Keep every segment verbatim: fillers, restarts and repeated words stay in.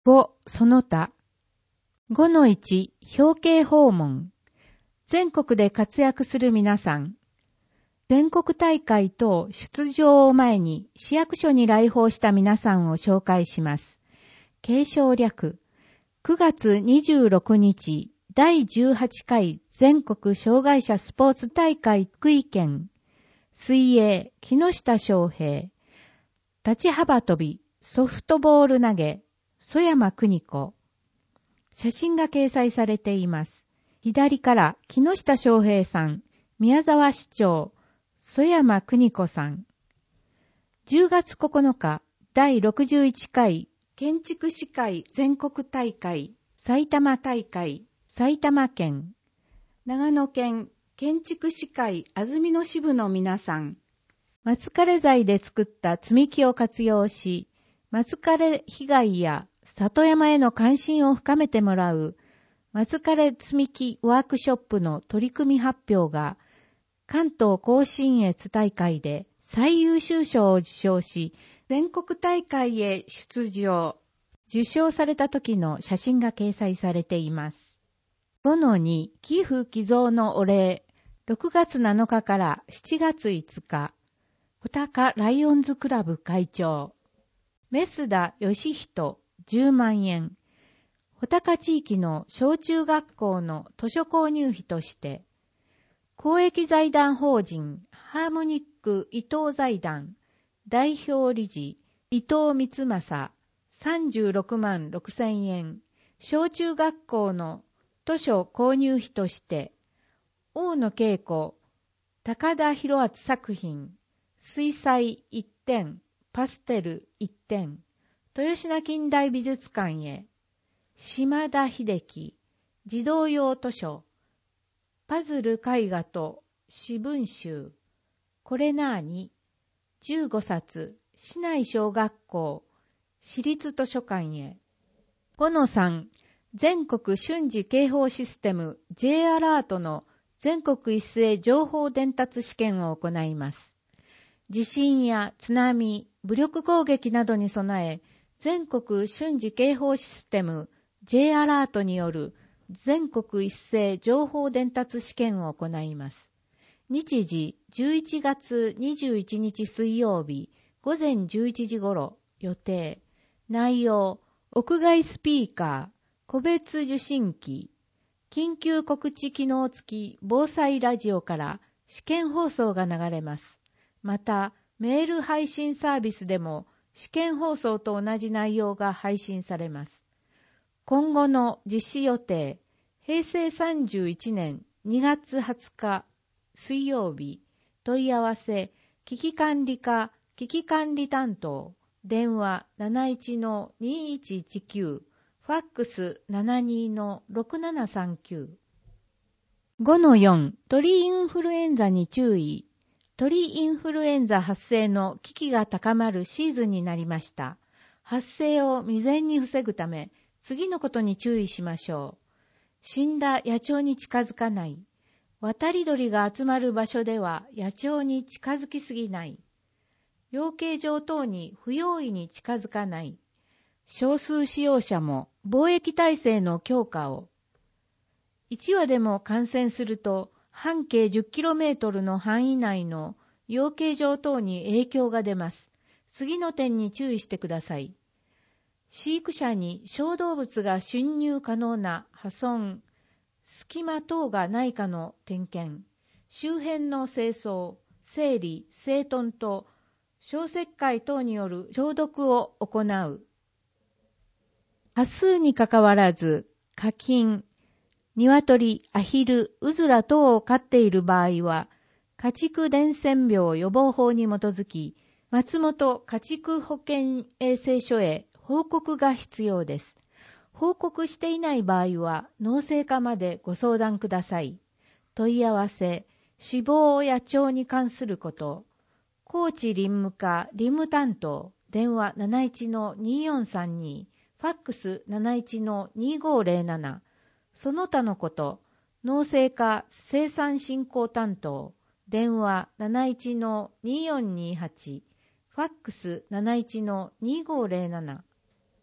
ご、その他。ごのいち、表敬訪問。全国で活躍する皆さん。全国大会等出場を前に市役所に来訪した皆さんを紹介します。継承略。くがつにじゅうろくにち、だいじゅうはちかい全国障害者スポーツ大会福井県。水泳、木下翔平。立ち幅跳び、ソフトボール投げ、曽山邦子。写真が掲載されています。左から木下翔平さん、宮沢市長、曽山邦子さん。じゅうがつここのか、だいろくじゅういっかい建築士会全国大会、埼玉大会、埼玉県。長野県建築士会安曇野支部の皆さん。松枯材で作った積み木を活用し、松枯被害や里山への関心を深めてもらう松枯積み木ワークショップの取り組み発表が関東甲信越大会で最優秀賞を受賞し、全国大会へ出場。受賞された時の写真が掲載されています。ごのに、寄付寄贈のお礼。ろくがつなのかからしちがついつか。穂高ライオンズクラブ会長。メスダ義人じゅうまんえん。穂高地域の小中学校の図書購入費として、公益財団法人ハーモニック伊藤財団代表理事伊藤光正さんじゅうろくまんろくせんえん。小中学校の図書購入費として、大野恵子、高田博厚作品、水彩いってん、パステルいってん、豊品近代美術館へ、島田秀樹、児童用図書、パズル絵画と詩文集、これなーに、じゅうごさつ、市内小学校、市立図書館へ。ごのさん、全国瞬時警報システム J アラートの全国一斉情報伝達試験を行います。地震や津波、武力攻撃などに備え、全国瞬時警報システム J アラートによる全国一斉情報伝達試験を行います。日時じゅういちがつにじゅういちにち水曜日ごぜんじゅういちじ頃予定。内容、屋外スピーカー、個別受信機、緊急告知機能付き防災ラジオから試験放送が流れます。また、メール配信サービスでも試験放送と同じ内容が配信されます。今後の実施予定、へいせいさんじゅういちねんにがつはつか水曜日、問い合わせ、危機管理課、危機管理担当、電話 なないちのにいちいちきゅう、ファックス ななにのろくななさんきゅう。ごのよん、鳥インフルエンザに注意。鳥インフルエンザ発生の危機が高まるシーズンになりました。発生を未然に防ぐため、次のことに注意しましょう。死んだ野鳥に近づかない。渡り鳥が集まる場所では野鳥に近づきすぎない。養鶏場等に不用意に近づかない。少数使用者も防疫体制の強化を。いちわでも感染すると半径 じゅっキロメートル の範囲内の養鶏場等に影響が出ます。次の点に注意してください。飼育舎に小動物が侵入可能な破損、隙間等がないかの点検、周辺の清掃、整理、整頓と消石灰等による消毒を行う。端数にかかわらず、家禽、鶏、アヒル、うずら等を飼っている場合は、家畜伝染病予防法に基づき、松本家畜保健衛生所へ報告が必要です。報告していない場合は、農政課までご相談ください。問い合わせ、死亡野鳥に関すること、高知林務課林務担当、電話 なないちのによんさんに、ファックス なないちのにごぜろなな、その他のこと、農政課生産振興担当、電話 なないちのによんにはち、ファックス なないちのにごぜろなな。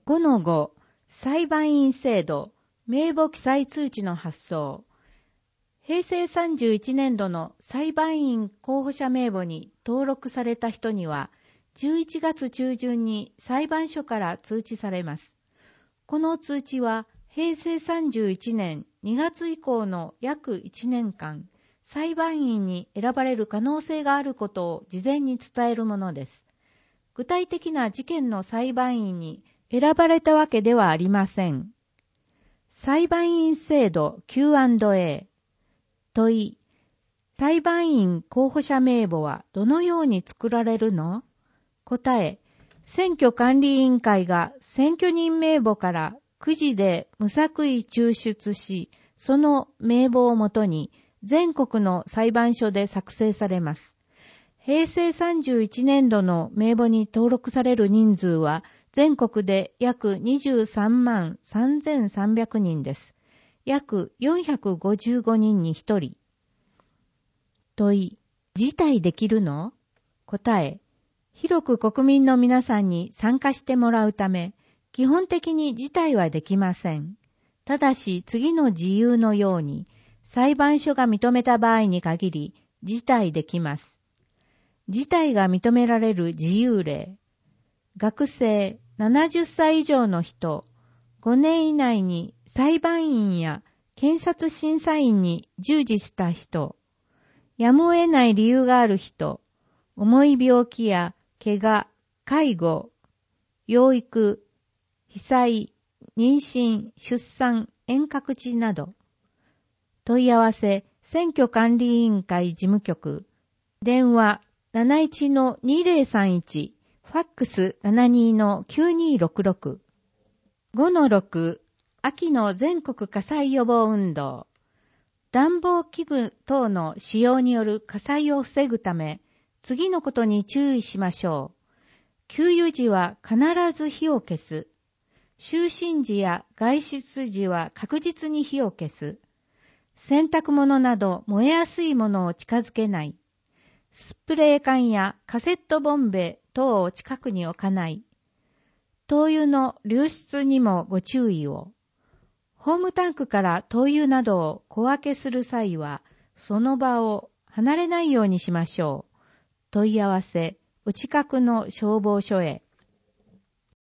ごのご、裁判員制度、名簿記載通知の発送。平成さんじゅういちねんどの裁判員候補者名簿に登録された人には、じゅういちがつ中旬に裁判所から通知されます。この通知は、平成さんじゅういちねんにがつ以降の約いちねんかん、裁判員に選ばれる可能性があることを事前に伝えるものです。具体的な事件の裁判員に選ばれたわけではありません。裁判員制度 キューアンドエー。問い、裁判員候補者名簿はどのように作られるの？答え、選挙管理委員会が選挙人名簿からくじで無作為抽出し、その名簿をもとに全国の裁判所で作成されます。平成さんじゅういちねんどの名簿に登録される人数は全国で約にじゅうさんまんさんぜんさんびゃくにんです。約よんひゃくごじゅうごにんにひとり。問い、辞退できるの？答え、広く国民の皆さんに参加してもらうため、基本的に辞退はできません。ただし次の事由のように、裁判所が認めた場合に限り、辞退できます。辞退が認められる事由例。学生、ななじゅっさい以上の人、ごねん以内に裁判員や検察審査員に従事した人、やむを得ない理由がある人、重い病気や怪我、介護、養育、被災、妊娠、出産、遠隔地など。問い合わせ、選挙管理委員会事務局、電話 なないちのにぜろさんいち、ファックス ななにのきゅうにろくろく。ごのろく、秋の全国火災予防運動。暖房器具等の使用による火災を防ぐため、次のことに注意しましょう。給油時は必ず火を消す。就寝時や外出時は確実に火を消す。洗濯物など燃えやすいものを近づけない。スプレー缶やカセットボンベ等を近くに置かない。灯油の流出にもご注意を。ホームタンクから灯油などを小分けする際は、その場を離れないようにしましょう。問い合わせ、お近くの消防署へ。